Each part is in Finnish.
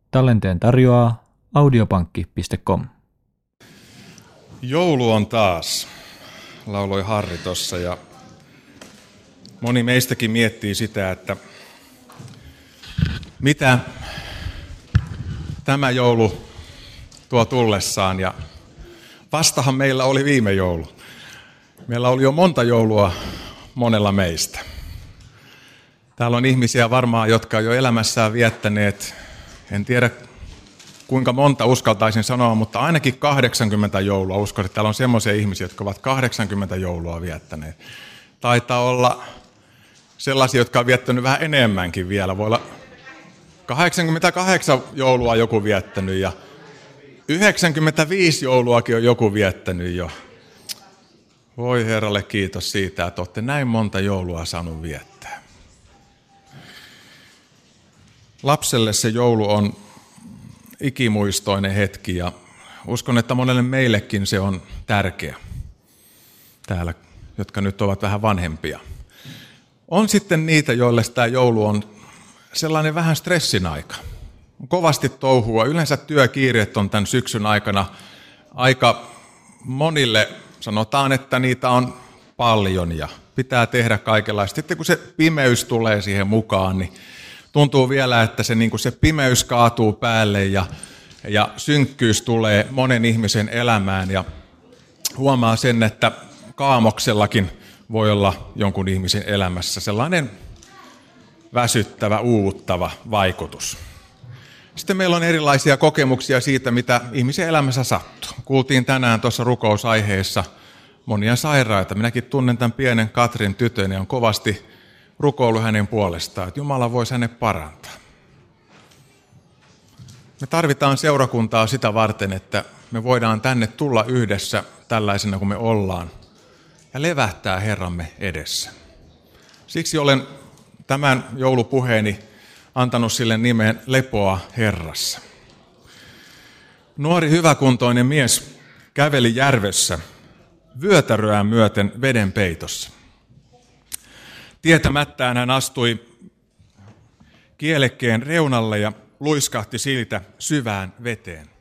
Tallenteen tarjoaa audiopankki.com. Joulu on taas, lauloi Harri tuossa, ja moni meistäkin miettii sitä, että mitä tämä joulu tuo tullessaan, ja vastahan meillä oli viime joulu. Meillä oli jo monta joulua monella meistä. Täällä on ihmisiä varmaan, jotka on jo elämässään viettäneet, en tiedä kuinka monta uskaltaisin sanoa, mutta ainakin 80 joulua. Uskon, että täällä on semmoisia ihmisiä, jotka ovat 80 joulua viettäneet. Taitaa olla sellaisia, jotka on viettänyt vähän enemmänkin vielä. Voi olla 88 joulua joku viettänyt ja 95 jouluakin on joku viettänyt jo. Voi Herralle kiitos siitä, että olette näin monta joulua saanut viettää. Lapselle se joulu on ikimuistoinen hetki ja uskon, että monelle meillekin se on tärkeä täällä, jotka nyt ovat vähän vanhempia. On sitten niitä, joille tämä joulu on sellainen vähän stressin aika. On kovasti touhua. Yleensä työkiireet on tämän syksyn aikana aika monille, sanotaan, että niitä on paljon ja pitää tehdä kaikenlaista. Sitten kun se pimeys tulee siihen mukaan, niin tuntuu vielä, että se pimeys kaatuu päälle ja synkkyys tulee monen ihmisen elämään ja huomaa sen, että kaamoksellakin voi olla jonkun ihmisen elämässä sellainen väsyttävä, uuvuttava vaikutus. Sitten meillä on erilaisia kokemuksia siitä, mitä ihmisen elämässä sattuu. Kuultiin tänään tuossa rukousaiheessa monia sairaita. Minäkin tunnen tämän pienen Katrin tytön ja on kovasti rukoillut hänen puolestaan, että Jumala voisi hänet parantaa. Me tarvitaan seurakuntaa sitä varten, että me voidaan tänne tulla yhdessä tällaisena kuin me ollaan ja levähtää Herramme edessä. Siksi olen tämän joulupuheeni antanut sille nimen Lepoa Herrassa. Nuori hyväkuntoinen mies käveli järvessä vyötäröään myöten veden peitossa. Tietämättään hän astui kielekkeen reunalle ja luiskahti siitä syvään veteen.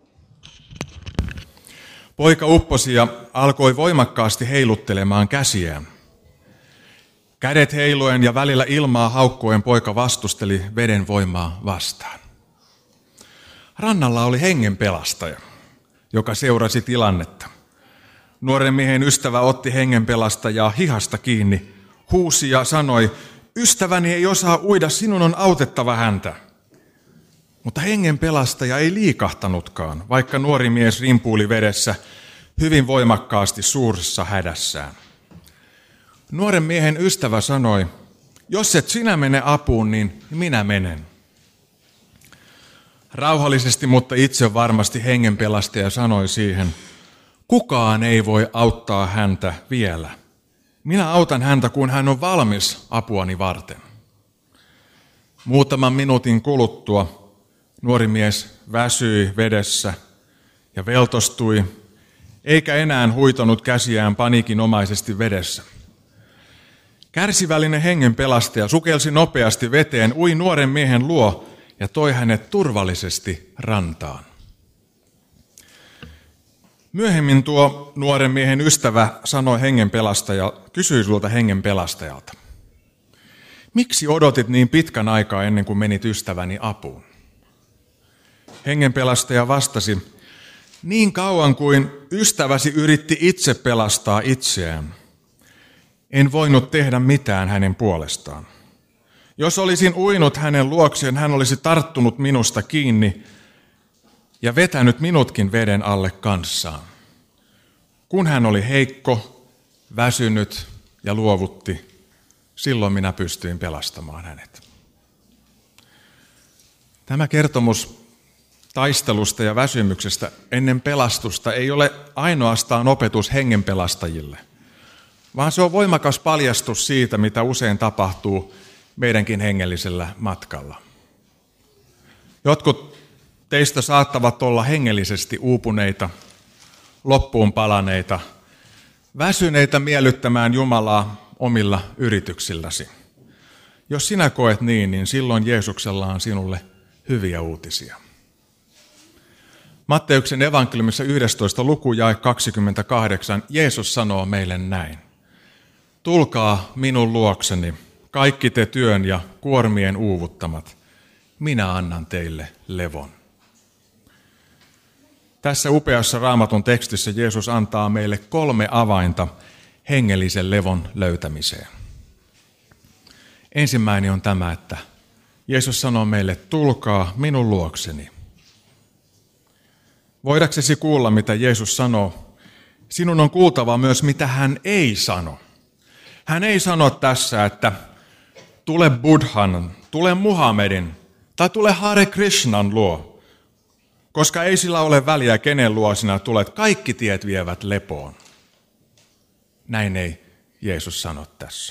Poika upposi ja alkoi voimakkaasti heiluttelemaan käsiään. Kädet heiluen ja välillä ilmaa haukkuen poika vastusteli veden voimaa vastaan. Rannalla oli hengenpelastaja, joka seurasi tilannetta. Nuoren miehen ystävä otti hengenpelastajaa hihasta kiinni, huusi ja sanoi, ystäväni ei osaa uida, sinun on autettava häntä. Mutta hengenpelastaja ei liikahtanutkaan, vaikka nuori mies rimpuili vedessä hyvin voimakkaasti suuressa hädässään. Nuoren miehen ystävä sanoi, jos et sinä mene apuun, niin minä menen. Rauhallisesti, mutta itse varmasti hengenpelastaja sanoi siihen, kukaan ei voi auttaa häntä vielä. Minä autan häntä, kun hän on valmis apuani varten. Muutaman minuutin kuluttua nuori mies väsyi vedessä ja veltostui, eikä enää huitonut käsiään paniikinomaisesti vedessä. Kärsivällinen hengenpelastaja sukelsi nopeasti veteen, ui nuoren miehen luo ja toi hänet turvallisesti rantaan. Myöhemmin tuo nuoren miehen ystävä kysyi sulta hengenpelastajalta. Miksi odotit niin pitkän aikaa ennen kuin menit ystäväni apuun? Hengenpelastaja vastasi, niin kauan kuin ystäväsi yritti itse pelastaa itseään, en voinut tehdä mitään hänen puolestaan. Jos olisin uinut hänen luokseen, hän olisi tarttunut minusta kiinni ja vetänyt minutkin veden alle kanssaan. Kun hän oli heikko, väsynyt ja luovutti, silloin minä pystyin pelastamaan hänet. Tämä kertomus taistelusta ja väsymyksestä ennen pelastusta ei ole ainoastaan opetus hengenpelastajille, vaan se on voimakas paljastus siitä, mitä usein tapahtuu meidänkin hengellisellä matkalla. Jotkut teistä saattavat olla hengellisesti uupuneita, loppuun palaneita, väsyneitä miellyttämään Jumalaa omilla yrityksilläsi. Jos sinä koet niin silloin Jeesuksella on sinulle hyviä uutisia. Matteuksen evankeliumissa 11. luku jae 28 Jeesus sanoo meille näin. Tulkaa minun luokseni, kaikki te työn ja kuormien uuvuttamat. Minä annan teille levon. Tässä upeassa Raamatun tekstissä Jeesus antaa meille 3 avainta hengellisen levon löytämiseen. Ensimmäinen on tämä, että Jeesus sanoo meille, tulkaa minun luokseni. Voidaksesi kuulla, mitä Jeesus sanoo, sinun on kuultava myös, mitä hän ei sano. Hän ei sano tässä, että tule Buddhan, tule Muhammedin tai tule Hare Krishnan luo, koska ei sillä ole väliä, kenen luo sinä tulet. Kaikki tiet vievät lepoon. Näin ei Jeesus sano tässä.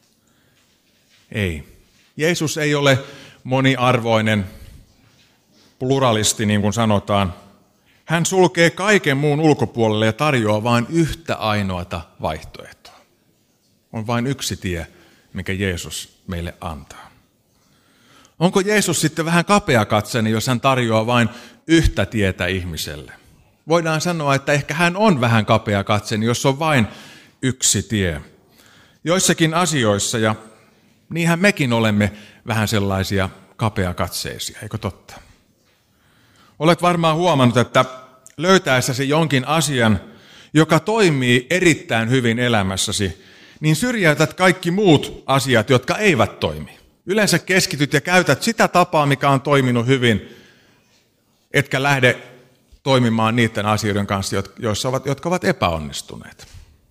Ei. Jeesus ei ole moniarvoinen pluralisti, niin kuin sanotaan. Hän sulkee kaiken muun ulkopuolelle ja tarjoaa vain yhtä ainoata vaihtoehtoa. On vain yksi tie, mikä Jeesus meille antaa. Onko Jeesus sitten vähän kapeakatseinen, jos hän tarjoaa vain yhtä tietä ihmiselle? Voidaan sanoa, että ehkä hän on vähän kapeakatseinen, jos on vain yksi tie. Joissakin asioissa, ja niinhän mekin olemme vähän sellaisia kapeakatseisia, eikö totta? Olet varmaan huomannut, että löytäessäsi jonkin asian, joka toimii erittäin hyvin elämässäsi, niin syrjäytät kaikki muut asiat, jotka eivät toimi. Yleensä keskityt ja käytät sitä tapaa, mikä on toiminut hyvin, etkä lähde toimimaan niiden asioiden kanssa, jotka ovat epäonnistuneet.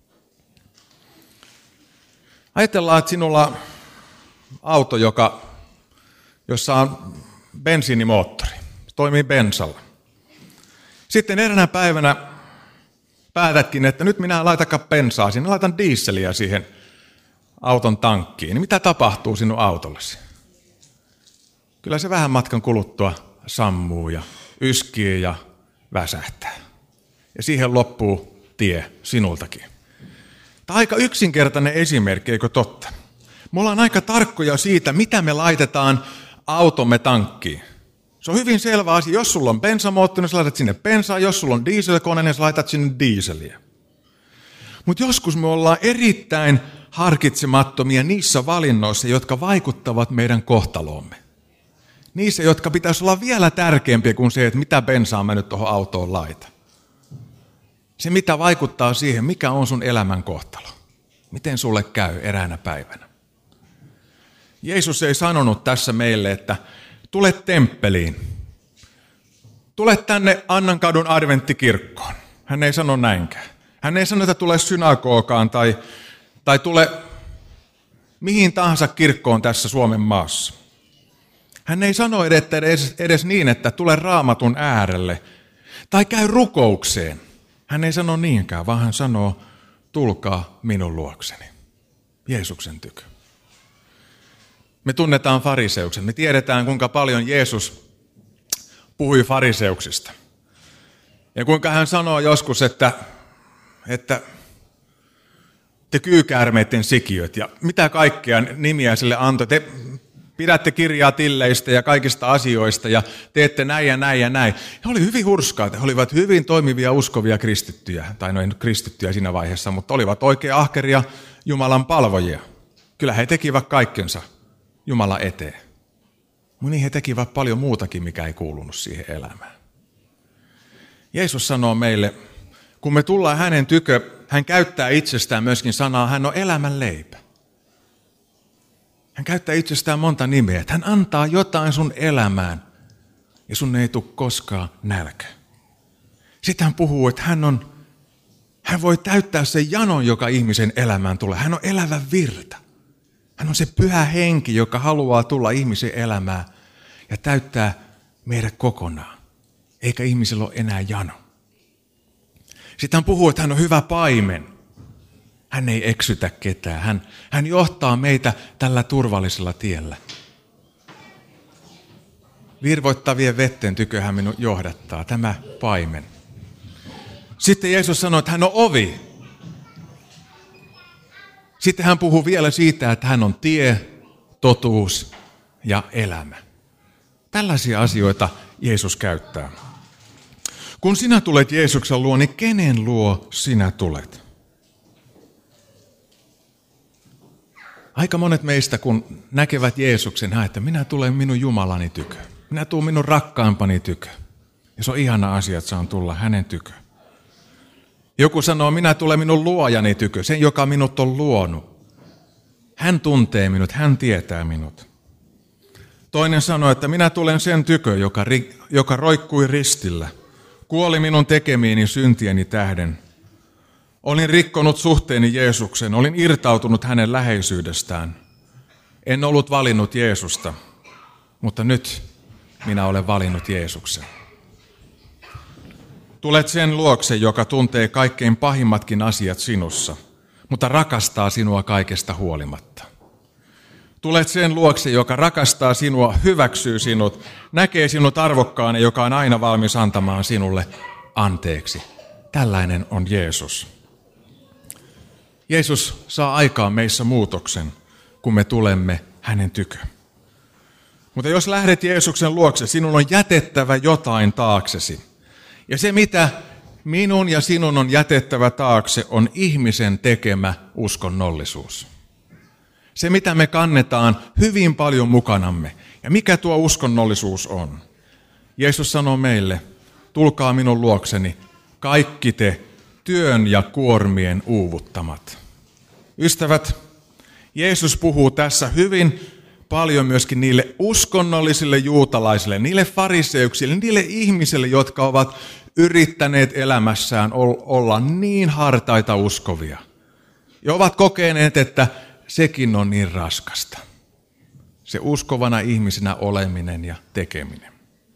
Ajatellaan, että sinulla on auto, jossa on bensiinimoottori. Se toimii bensalla. Sitten eräänä päivänä päätätkin, että nyt minä laitakaan bensaa sinne, laitan dieseliä siihen auton tankkiin. Niin mitä tapahtuu sinun autollesi? Kyllä se vähän matkan kuluttua sammuu ja yskii ja väsähtää. Ja siihen loppuu tie sinultakin. Tämä on aika yksinkertainen esimerkki, eikö totta? Me ollaan aika tarkkoja siitä, mitä me laitetaan automme tankkiin. Se on hyvin selvä asia. Jos sulla on bensamoottori, niin sä laitat sinne bensaa. Jos sulla on dieselkone, niin sä laitat sinne dieseliä. Mutta joskus me ollaan erittäin harkitsemattomia niissä valinnoissa, jotka vaikuttavat meidän kohtaloomme. Niissä, jotka pitäisi olla vielä tärkeämpiä kuin se, että mitä bensaa mä nyt tuohon autoon laitan. Se, mitä vaikuttaa siihen, mikä on sun elämän kohtalo. Miten sulle käy eräänä päivänä. Jeesus ei sanonut tässä meille, että tule temppeliin. Tule tänne Annankadun adventtikirkkoon. Hän ei sano näinkään. Hän ei sano, että tule synagogaan tai tule mihin tahansa kirkkoon tässä Suomen maassa. Hän ei sano edes niin, että tule Raamatun äärelle tai käy rukoukseen. Hän ei sano niinkään, vaan hän sanoo, tulkaa minun luokseni. Jeesuksen tykö. Me tunnetaan fariseukset. Me tiedetään, kuinka paljon Jeesus puhui fariseuksista. Ja kuinka hän sanoo joskus, että te kyykäärmeiden sikiöt ja mitä kaikkea nimiä sille antoi. Te pidätte kirjaa tilleistä ja kaikista asioista ja teette näin ja näin ja näin. He olivat hyvin hurskaita, he olivat hyvin toimivia uskovia kristittyjä. Tai no ei nyt kristittyjä siinä vaiheessa, mutta olivat oikein ahkeria Jumalan palvojia. Kyllä he tekivät kaikkensa Jumalan eteen. Mutta niin he tekivät paljon muutakin, mikä ei kuulunut siihen elämään. Jeesus sanoo meille, kun me tullaan hänen tykö, hän käyttää itsestään myöskin sanaa, hän on elämän leipä. Hän käyttää itsestään monta nimeä, että hän antaa jotain sun elämään ja sun ei tule koskaan nälkä. Sitten hän puhuu, että hän voi täyttää sen janon, joka ihmisen elämään tulee. Hän on elävä virta. Hän on se pyhä henki, joka haluaa tulla ihmisen elämään ja täyttää meidät kokonaan. Eikä ihmisellä ole enää jano. Sitten hän puhuu, että hän on hyvä paimen. Hän ei eksytä ketään. Hän johtaa meitä tällä turvallisella tiellä. Virvoittavien vetten tykö hän minut johdattaa, tämä paimen. Sitten Jeesus sanoi, että hän on ovi. Sitten hän puhuu vielä siitä, että hän on tie, totuus ja elämä. Tällaisia asioita Jeesus käyttää. Kun sinä tulet Jeesuksen luo, niin kenen luo sinä tulet? Aika monet meistä, kun näkevät Jeesuksen, että minä tulen minun Jumalani tykö. Minä tulen minun rakkaimpani tykö. Ja se on ihana asia, että saan tulla hänen tykö. Joku sanoo, minä tulen minun luojani tykö, sen joka minut on luonut. Hän tuntee minut, hän tietää minut. Toinen sanoo, että minä tulen sen tykö, joka roikkui ristillä. Kuoli minun tekemiini syntieni tähden. Olin rikkonut suhteeni Jeesuksen, olin irtautunut hänen läheisyydestään. En ollut valinnut Jeesusta, mutta nyt minä olen valinnut Jeesuksen. Tulet sen luokse, joka tuntee kaikkein pahimmatkin asiat sinussa, mutta rakastaa sinua kaikesta huolimatta. Tulet sen luokse, joka rakastaa sinua, hyväksyy sinut, näkee sinut arvokkaana, joka on aina valmis antamaan sinulle anteeksi. Tällainen on Jeesus. Jeesus saa aikaan meissä muutoksen, kun me tulemme hänen tykö. Mutta jos lähdet Jeesuksen luokse, sinun on jätettävä jotain taaksesi. Ja se, mitä minun ja sinun on jätettävä taakse, on ihmisen tekemä uskonnollisuus. Se, mitä me kannetaan hyvin paljon mukanamme. Ja mikä tuo uskonnollisuus on? Jeesus sanoo meille, tulkaa minun luokseni, kaikki te työn ja kuormien uuvuttamat. Ystävät, Jeesus puhuu tässä hyvin paljon myöskin niille uskonnollisille juutalaisille, niille fariseuksille, niille ihmisille, jotka ovat yrittäneet elämässään olla niin hartaita uskovia. Ja ovat kokeneet, että sekin on niin raskasta. Se uskovana ihmisenä oleminen ja tekeminen.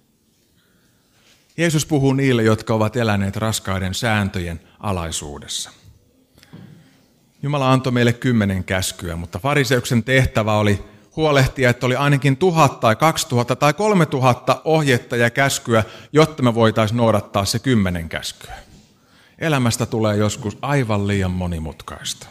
Jeesus puhuu niille, jotka ovat eläneet raskaiden sääntöjen alaisuudessa. Jumala antoi meille 10 käskyä, mutta fariseuksen tehtävä oli huolehtia, että oli ainakin 1000 tai 2000 tai 3000 ohjetta ja käskyä, jotta me voitaisiin noudattaa se 10 käskyä. Elämästä tulee joskus aivan liian monimutkaista.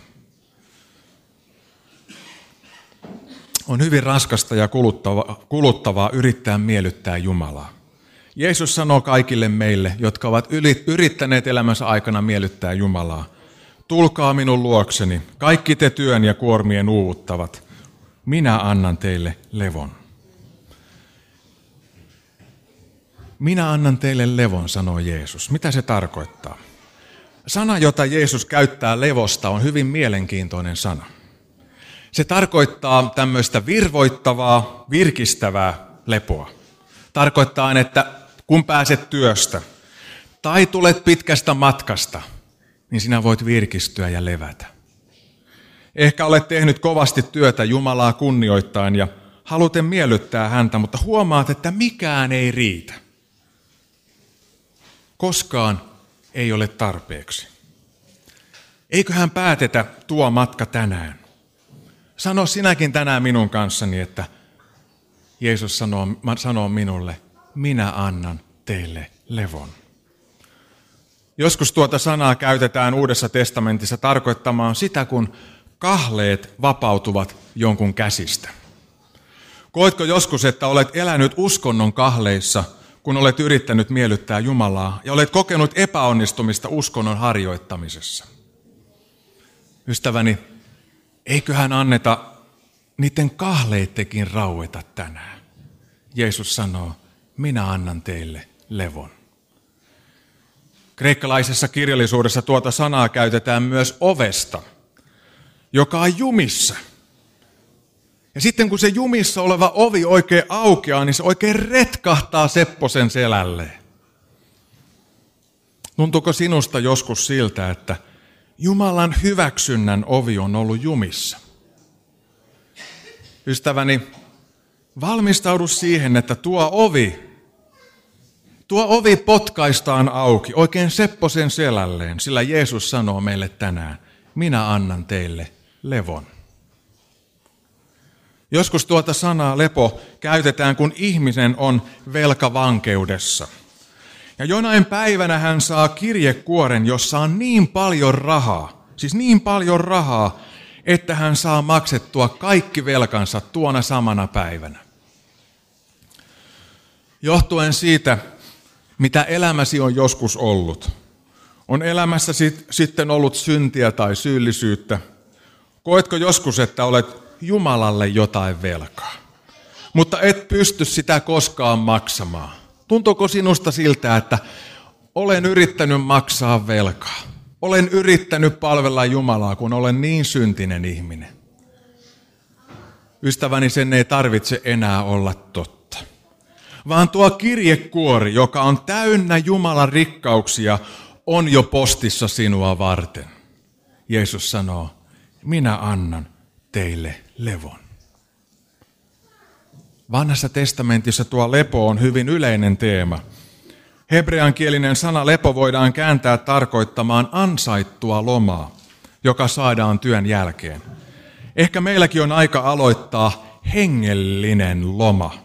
On hyvin raskasta ja kuluttavaa yrittää miellyttää Jumalaa. Jeesus sanoo kaikille meille, jotka ovat yrittäneet elämänsä aikana miellyttää Jumalaa, tulkaa minun luokseni, kaikki te työn ja kuormien uuvuttavat, minä annan teille levon. Minä annan teille levon, sanoo Jeesus. Mitä se tarkoittaa? Sana, jota Jeesus käyttää levosta, on hyvin mielenkiintoinen sana. Se tarkoittaa tämmöistä virvoittavaa, virkistävää lepoa. Tarkoittaa, että kun pääset työstä tai tulet pitkästä matkasta, niin sinä voit virkistyä ja levätä. Ehkä olet tehnyt kovasti työtä Jumalaa kunnioittaen ja haluten miellyttää häntä, mutta huomaat, että mikään ei riitä. Koskaan ei ole tarpeeksi. Eiköhän päätetä tuo matka tänään. Sano sinäkin tänään minun kanssani, että Jeesus sanoo minulle, minä annan teille levon. Joskus tuota sanaa käytetään Uudessa testamentissa tarkoittamaan sitä, kun kahleet vapautuvat jonkun käsistä. Koetko joskus, että olet elänyt uskonnon kahleissa, kun olet yrittänyt miellyttää Jumalaa ja olet kokenut epäonnistumista uskonnon harjoittamisessa? Ystäväni, eiköhän anneta niiden kahleittekin raueta tänään. Jeesus sanoo, minä annan teille levon. Kreikkalaisessa kirjallisuudessa tuota sanaa käytetään myös ovesta, joka on jumissa. Ja sitten kun se jumissa oleva ovi oikein aukeaa, niin se oikein retkahtaa sepposen selälleen. Tuntuuko sinusta joskus siltä, että Jumalan hyväksynnän ovi on ollut jumissa? Ystäväni, valmistaudu siihen, että tuo ovi potkaistaan auki oikein sepposen selälleen, sillä Jeesus sanoo meille tänään, minä annan teille levon. Joskus tuota sanaa lepo käytetään, kun ihminen on velkavankeudessa. Ja jonain päivänä hän saa kirjekuoren, jossa on niin paljon rahaa, että hän saa maksettua kaikki velkansa tuona samana päivänä. Johtuen siitä, mitä elämäsi on joskus ollut. On elämässä sitten ollut syntiä tai syyllisyyttä. Koetko joskus, että olet Jumalalle jotain velkaa, mutta et pysty sitä koskaan maksamaan? Tuntuuko sinusta siltä, että olen yrittänyt maksaa velkaa? Olen yrittänyt palvella Jumalaa, kun olen niin syntinen ihminen. Ystäväni, sen ei tarvitse enää olla totta. Vaan tuo kirjekuori, joka on täynnä Jumalan rikkauksia, on jo postissa sinua varten. Jeesus sanoo, minä annan teille levon. Vanhassa testamentissa tuo lepo on hyvin yleinen teema. Hebreankielinen sana lepo voidaan kääntää tarkoittamaan ansaittua lomaa, joka saadaan työn jälkeen. Ehkä meilläkin on aika aloittaa hengellinen loma.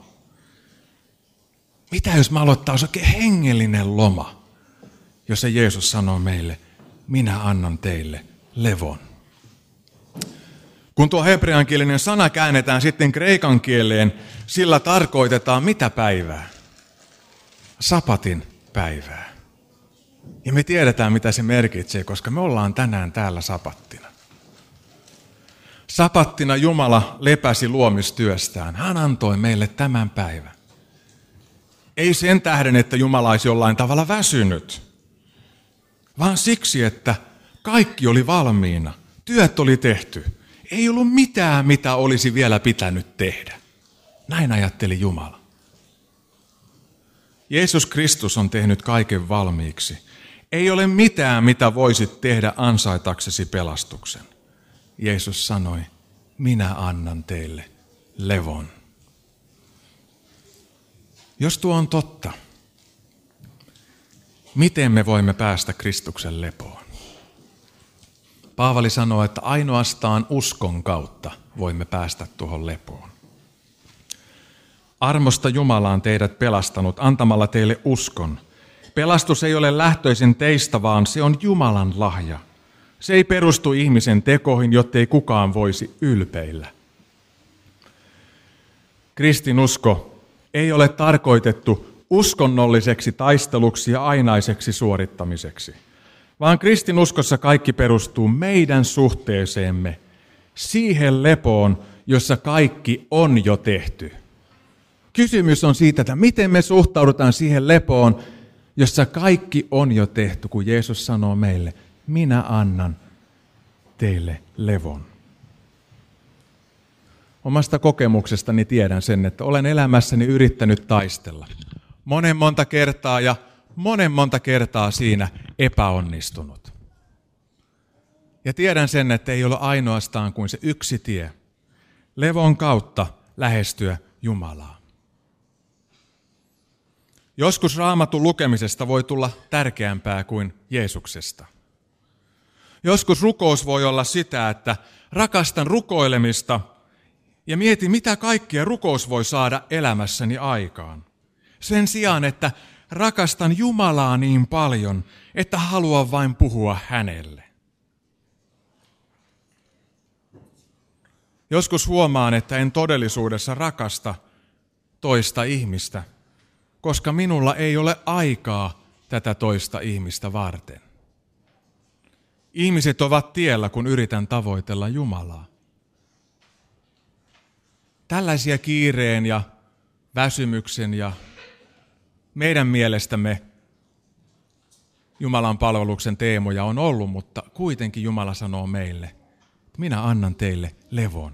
Mitä jos me aloittaisi oikein hengellinen loma, jos se Jeesus sanoo meille, minä annan teille levon. Kun tuo hebreankielinen sana käännetään sitten kreikan kieleen, sillä tarkoitetaan mitä päivää? Sapatin päivää. Ja me tiedetään, mitä se merkitsee, koska me ollaan tänään täällä sapattina. Sapattina Jumala lepäsi luomistyöstään. Hän antoi meille tämän päivän. Ei sen tähden, että Jumala olisi jollain tavalla väsynyt, vaan siksi, että kaikki oli valmiina. Työt oli tehty. Ei ollut mitään, mitä olisi vielä pitänyt tehdä. Näin ajatteli Jumala. Jeesus Kristus on tehnyt kaiken valmiiksi. Ei ole mitään, mitä voisit tehdä ansaitaksesi pelastuksen. Jeesus sanoi, minä annan teille levon. Jos tuo on totta, miten me voimme päästä Kristuksen lepoon? Paavali sanoo, että ainoastaan uskon kautta voimme päästä tuohon lepoon. Armosta Jumala on teidät pelastanut antamalla teille uskon. Pelastus ei ole lähtöisin teistä, vaan se on Jumalan lahja. Se ei perustu ihmisen tekoihin, jottei kukaan voisi ylpeillä. Kristinusko ei ole tarkoitettu uskonnolliseksi taisteluksi ja ainaiseksi suorittamiseksi, vaan kristinuskossa kaikki perustuu meidän suhteeseemme, siihen lepoon, jossa kaikki on jo tehty. Kysymys on siitä, että miten me suhtaudutaan siihen lepoon, jossa kaikki on jo tehty, kun Jeesus sanoo meille, minä annan teille levon. Omasta kokemuksestani tiedän sen, että olen elämässäni yrittänyt taistella monen monta kertaa siinä epäonnistunut. Ja tiedän sen, että ei ole ainoastaan kuin se yksi tie, levon kautta lähestyä Jumalaa. Joskus Raamatun lukemisesta voi tulla tärkeämpää kuin Jeesuksesta. Joskus rukous voi olla sitä, että rakastan rukoilemista ja mietin, mitä kaikkea rukous voi saada elämässäni aikaan. Sen sijaan, että rakastan Jumalaa niin paljon, että haluan vain puhua hänelle. Joskus huomaan, että en todellisuudessa rakasta toista ihmistä, koska minulla ei ole aikaa tätä toista ihmistä varten. Ihmiset ovat tiellä, kun yritän tavoitella Jumalaa. Tällaisia kiireen ja väsymyksen ja meidän mielestämme Jumalan palveluksen teemoja on ollut, mutta kuitenkin Jumala sanoo meille, että minä annan teille levon.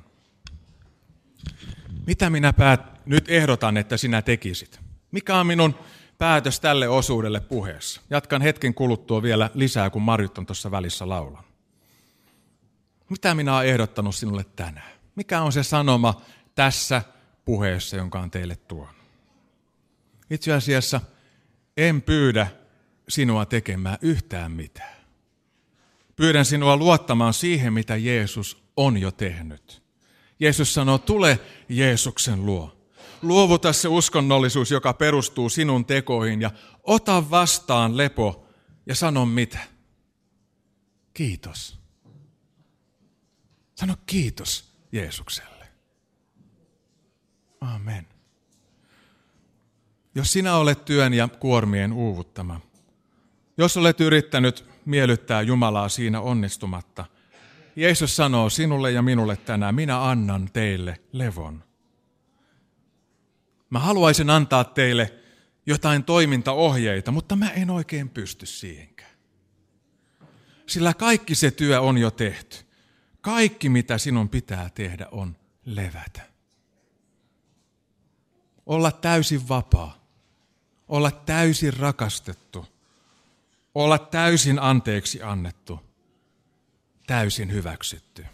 Mitä minä nyt ehdotan, että sinä tekisit? Mikä on minun päätös tälle osuudelle puheessa? Jatkan hetken kuluttua vielä lisää, kun Marjut on tuossa välissä laulan. Mitä minä olen ehdottanut sinulle tänään? Mikä on se sanoma tässä puheessa, jonka on teille tuonut? Itse asiassa en pyydä sinua tekemään yhtään mitään. Pyydän sinua luottamaan siihen, mitä Jeesus on jo tehnyt. Jeesus sanoo, tule Jeesuksen luo. Luovuta se uskonnollisuus, joka perustuu sinun tekoihin ja ota vastaan lepo ja sano mitä? Kiitos. Sano kiitos Jeesukselle. Amen. Jos sinä olet työn ja kuormien uuvuttama, jos olet yrittänyt miellyttää Jumalaa siinä onnistumatta, Jeesus sanoo sinulle ja minulle tänään, minä annan teille levon. Mä haluaisin antaa teille jotain toimintaohjeita, mutta mä en oikein pysty siihenkään. Sillä kaikki se työ on jo tehty. Kaikki, mitä sinun pitää tehdä, on levätä. Olla täysin vapaa. Olla täysin rakastettu. Olla täysin anteeksi annettu. Täysin hyväksytty.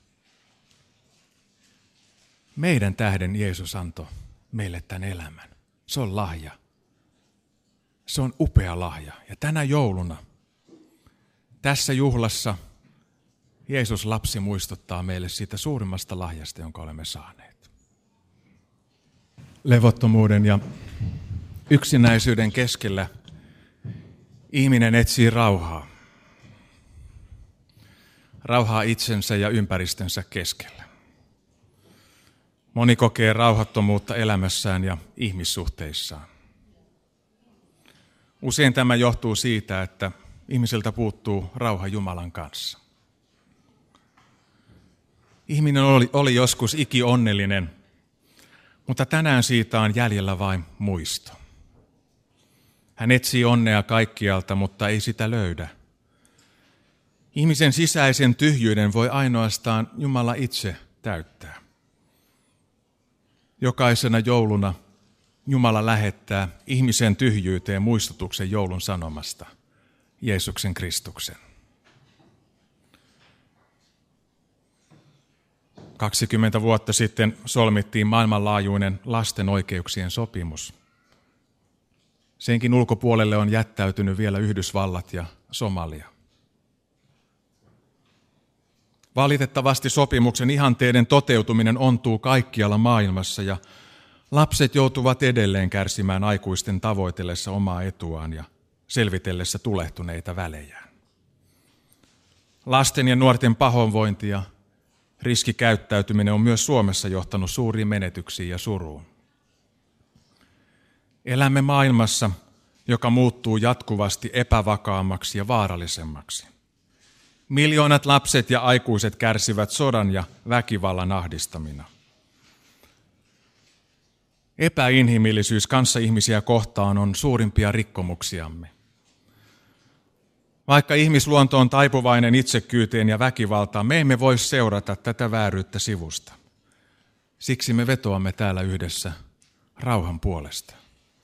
Meidän tähden Jeesus antoi meille tämän elämän. Se on lahja. Se on upea lahja. Ja tänä jouluna, tässä juhlassa, Jeesus lapsi muistuttaa meille siitä suurimmasta lahjasta, jonka olemme saaneet. Levottomuuden ja yksinäisyyden keskellä ihminen etsii rauhaa. Rauhaa itsensä ja ympäristönsä keskellä. Moni kokee rauhattomuutta elämässään ja ihmissuhteissaan. Usein tämä johtuu siitä, että ihmisiltä puuttuu rauha Jumalan kanssa. Ihminen oli joskus ikionnellinen, mutta tänään siitä on jäljellä vain muisto. Hän etsii onnea kaikkialta, mutta ei sitä löydä. Ihmisen sisäisen tyhjyyden voi ainoastaan Jumala itse täyttää. Jokaisena jouluna Jumala lähettää ihmisen tyhjyyteen muistutuksen joulun sanomasta, Jeesuksen Kristuksen. 20 vuotta sitten solmittiin maailmanlaajuinen lasten oikeuksien sopimus. Senkin ulkopuolelle on jättäytynyt vielä Yhdysvallat ja Somalia. Valitettavasti sopimuksen ihanteiden toteutuminen ontuu kaikkialla maailmassa ja lapset joutuvat edelleen kärsimään aikuisten tavoitellessa omaa etuaan ja selvitellessä tulehtuneita välejään. Lasten ja nuorten pahoinvointi ja riskikäyttäytyminen on myös Suomessa johtanut suuriin menetyksiin ja suruun. Elämme maailmassa, joka muuttuu jatkuvasti epävakaammaksi ja vaarallisemmaksi. Miljoonat lapset ja aikuiset kärsivät sodan ja väkivallan ahdistamina. Epäinhimillisyys kanssaihmisiä kohtaan on suurimpia rikkomuksiamme. Vaikka ihmisluonto on taipuvainen itsekkyyteen ja väkivaltaan, me emme voi seurata tätä vääryyttä sivusta. Siksi me vetoamme täällä yhdessä rauhan puolesta.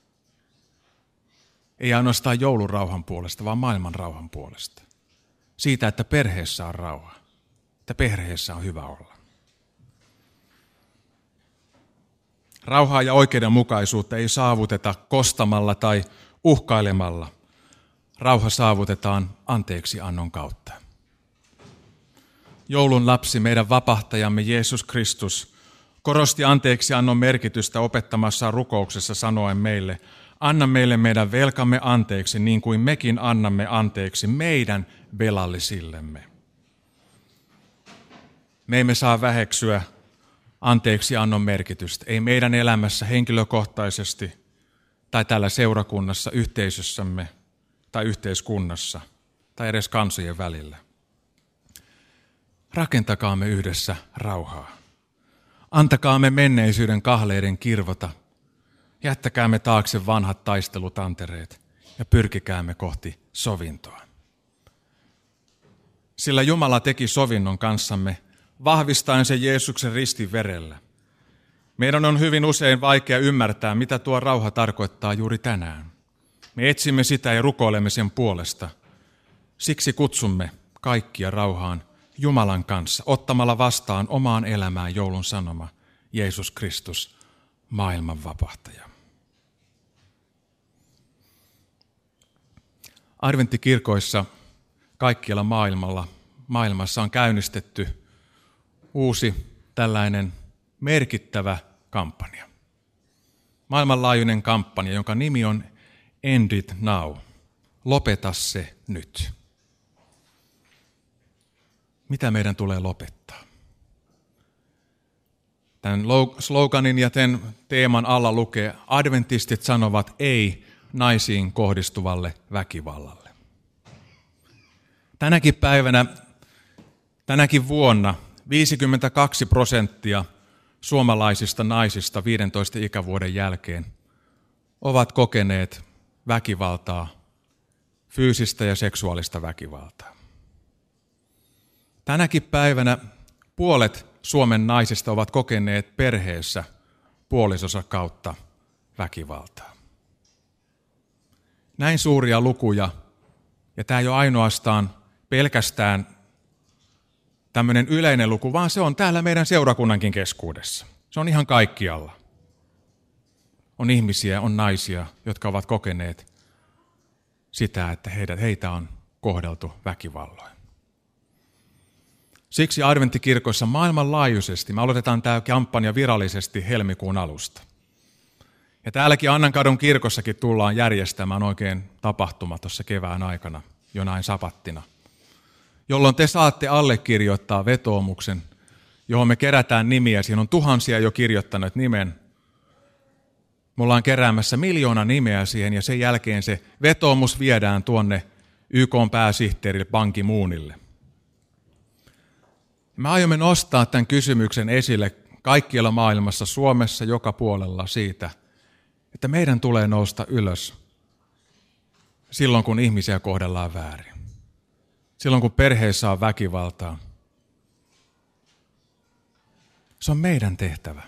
Ei ainoastaan joulurauhan puolesta, vaan maailman rauhan puolesta. Siitä, että perheessä on rauha, että perheessä on hyvä olla. Rauhaa ja oikeudenmukaisuutta ei saavuteta kostamalla tai uhkailemalla. Rauha saavutetaan anteeksiannon kautta. Joulun lapsi, meidän vapahtajamme Jeesus Kristus, korosti anteeksiannon merkitystä opettamassaan rukouksessa sanoen meille, anna meille meidän velkamme anteeksi, niin kuin mekin annamme anteeksi meidän velallisillemme. Me emme saa väheksyä anteeksiannon merkitystä, ei meidän elämässä henkilökohtaisesti tai täällä seurakunnassa, yhteisössämme tai yhteiskunnassa tai edes kansojen välillä. Rakentakaamme yhdessä rauhaa. Antakaamme menneisyyden kahleiden kirvota. Jättäkäämme taakse vanhat taistelutantereet ja pyrkikäämme kohti sovintoa. Sillä Jumala teki sovinnon kanssamme vahvistaen sen Jeesuksen ristin verellä. Meidän on hyvin usein vaikea ymmärtää, mitä tuo rauha tarkoittaa juuri tänään. Me etsimme sitä ja rukoilemme sen puolesta. Siksi kutsumme kaikkia rauhaan Jumalan kanssa, ottamalla vastaan omaan elämään joulun sanoma, Jeesus Kristus, maailman vapahtaja. Adventtikirkoissa kaikkialla maailmassa on käynnistetty uusi tällainen merkittävä kampanja. Maailmanlaajuinen kampanja, jonka nimi on End it now. Lopeta se nyt. Mitä meidän tulee lopettaa? Tämän sloganin ja tämän teeman alla lukee: adventistit sanovat ei naisiin kohdistuvalle väkivallalle. Tänäkin päivänä, tänäkin vuonna 52% suomalaisista naisista 15 ikävuoden jälkeen ovat kokeneet väkivaltaa, fyysistä ja seksuaalista väkivaltaa. Tänäkin päivänä puolet Suomen naisista ovat kokeneet perheessä puolisonsa kautta väkivaltaa. Näin suuria lukuja, ja tämä ei ole ainoastaan pelkästään tämmöinen yleinen luku, vaan se on täällä meidän seurakunnankin keskuudessa. Se on ihan kaikkialla. On ihmisiä, on naisia, jotka ovat kokeneet sitä, että heitä on kohdeltu väkivalloin. Siksi adventtikirkoissa maailmanlaajuisesti me aloitetaan tämä kampanja virallisesti helmikuun alusta. Ja täälläkin Annankadun kirkossakin tullaan järjestämään oikein tapahtuma tuossa kevään aikana, jonain sapattina, jolloin te saatte allekirjoittaa vetoomuksen, johon me kerätään nimiä. Siinä on tuhansia jo kirjoittaneet nimen. Me ollaan keräämässä 1 miljoona nimeä siihen, ja sen jälkeen se vetoomus viedään tuonne YK:n pääsihteerille Ban Ki-moonille. Me aiomme nostaa tämän kysymyksen esille kaikkialla maailmassa, Suomessa, joka puolella siitä, että meidän tulee nousta ylös silloin, kun ihmisiä kohdellaan väärin. Silloin, kun perheessä on väkivaltaa. Se on meidän tehtävä.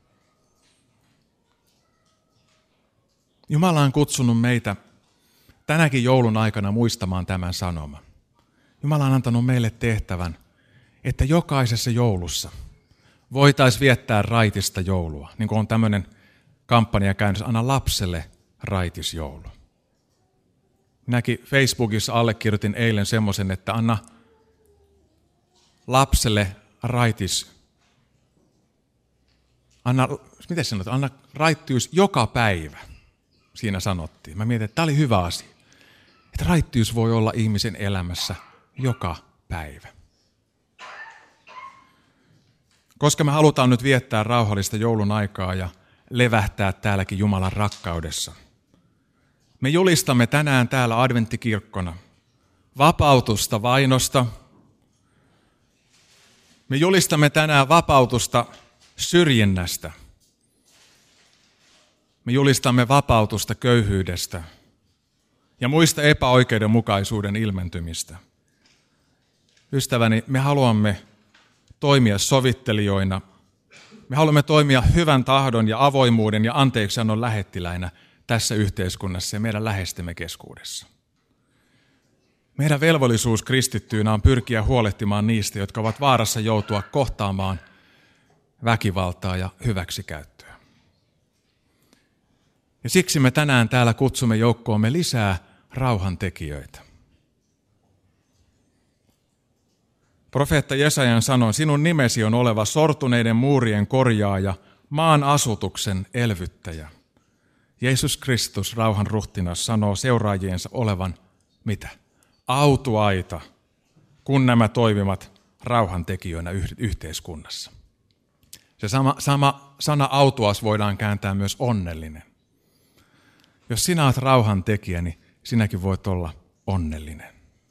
Jumala on kutsunut meitä tänäkin joulun aikana muistamaan tämän sanoman. Jumala on antanut meille tehtävän, että jokaisessa joulussa voitaisiin viettää raitista joulua. Niin kuin on tämmöinen kampanja käynnissä, anna lapselle raitis joulu. Minäkin Facebookissa allekirjoitin eilen semmoisen, että anna lapselle raitis. Anna raittius joka päivä, siinä sanottiin. Mä mietin, että tämä oli hyvä asia. Että raittius voi olla ihmisen elämässä joka päivä. Koska me halutaan nyt viettää rauhallista joulun aikaa ja levähtää täälläkin Jumalan rakkaudessa. Me julistamme tänään täällä adventtikirkkona vapautusta vainosta. Me julistamme tänään vapautusta syrjinnästä. Me julistamme vapautusta köyhyydestä ja muista epäoikeudenmukaisuuden ilmentymistä. Ystäväni, me haluamme toimia sovittelijoina. Me haluamme toimia hyvän tahdon ja avoimuuden ja anteeksiannon lähettiläinä tässä yhteiskunnassa ja meidän läheistemme keskuudessa. Meidän velvollisuus kristittyinä on pyrkiä huolehtimaan niistä, jotka ovat vaarassa joutua kohtaamaan väkivaltaa ja hyväksikäyttöä. Ja siksi me tänään täällä kutsumme joukkoomme lisää rauhantekijöitä. Profeetta Jesajan sanoi, sinun nimesi on oleva sortuneiden muurien korjaaja, maan asutuksen elvyttäjä. Jeesus Kristus, rauhan ruhtinas, sanoo seuraajiensa olevan, mitä? Autuaita, kun nämä toimivat rauhantekijöinä yhteiskunnassa. Se sama sana autuas voidaan kääntää myös onnellinen. Jos sinä olet rauhantekijä, niin sinäkin voit olla onnellinen.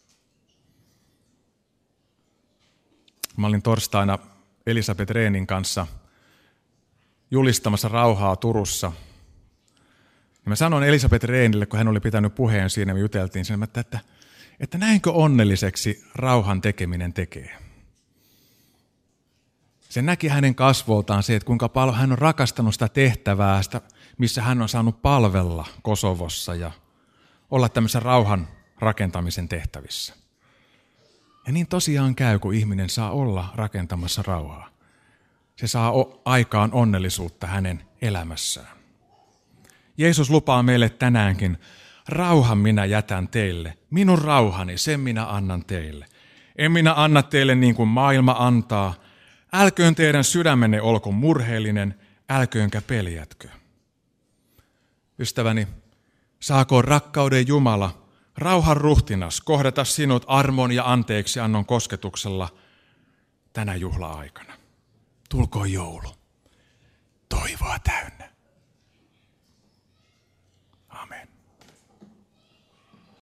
Mä olin torstaina Elisabeth Rehnin kanssa julistamassa rauhaa Turussa. Ja mä sanoin Elisabeth Rehnille, kun hän oli pitänyt puheen siinä, me juteltiin sen, että näinkö onnelliseksi rauhan tekeminen tekee. Se näki hänen kasvoltaan se, että kuinka paljon hän on rakastanut sitä tehtävää, missä hän on saanut palvella Kosovossa ja olla tämmöisen rauhan rakentamisen tehtävissä. Ja niin tosiaan käy, kun ihminen saa olla rakentamassa rauhaa. Se saa aikaan onnellisuutta hänen elämässään. Jeesus lupaa meille tänäänkin, rauhan minä jätän teille, minun rauhani, sen minä annan teille. En minä anna teille niin kuin maailma antaa, älköön teidän sydämenne olko murheellinen, älköönkä peljätkö. Ystäväni, saakoon rakkauden Jumala, rauhan ruhtinas, kohdata sinut armon ja anteeksiannon kosketuksella tänä juhla-aikana. Tulkoon joulu. toivoa täynnä.